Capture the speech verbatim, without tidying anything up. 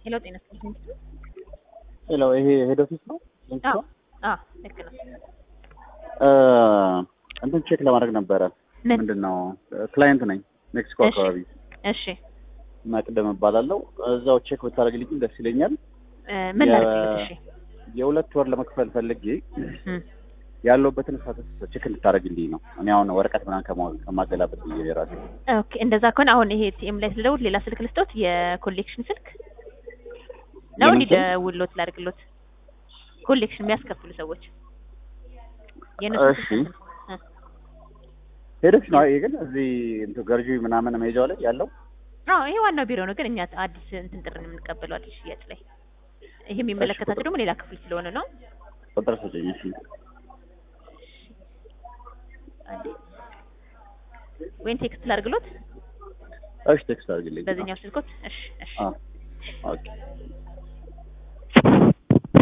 ሄሎ ጤና ይስጥልኝ። ሄሎ ይሄ ሄድ ኦፊስ ነው? አዎ አዎ ልክ ነው። እ እንትን ቼክ ለማድረግ ነበረ። ምን? ምንድነው ክላይንት ነኝ ሜክሲኮ አካባቢ። እሺ መቅደም እባላለሁ። እዛው ቼክ ብታደርግልኝ ደስ ይለኛል። ምን ላድርግልሽ? እሺ የሁለት ወር ለመክፈል ፈልጌ እም ያለውበትን ስታተስ ቼክ እንድታደርግልኝ ነው። እኔ አሁን ወረቀት ምናምን ከማ- ከማገላበጥ ብዬ የራሴ ኦኬ እንደዛ ከሆነ አሁን ይሄ ቲኤም ላይ ስለደውል ሌላ ስልክ ልስጦት፣ የኮሌክሽን ስልክ ነው የምን ስልክ? ሊደውልሎት ላድርግሎት? ኮሌክሽን የሚያስከፍሉ ሰዎች የነሱ እሺ ሄድ ኦፊስ ነው። ይሄ ግን እዚህ እንትን ገርጂ ምናምን መሄጃው ላይ ያለው አዎ ይሄ ዋናው ቢሮ ነው። ግን እኛ አዲስ እንትን ጥሪ ነው የምንቀበለው አዲስ ሽያጭ ላይ። ይሄ የሚመለከታቸው ደግሞ ሌላ ክፍል ስለሆነ ነው። ቁጥር ስጪኝ። እሺ አንዴ ወይን ቴክስት ላድርግሎት? እሺ ቴክስት አድርግልኝ። በዚህኛው ስልኮት? እሺ እሺ አዎ ኦኬ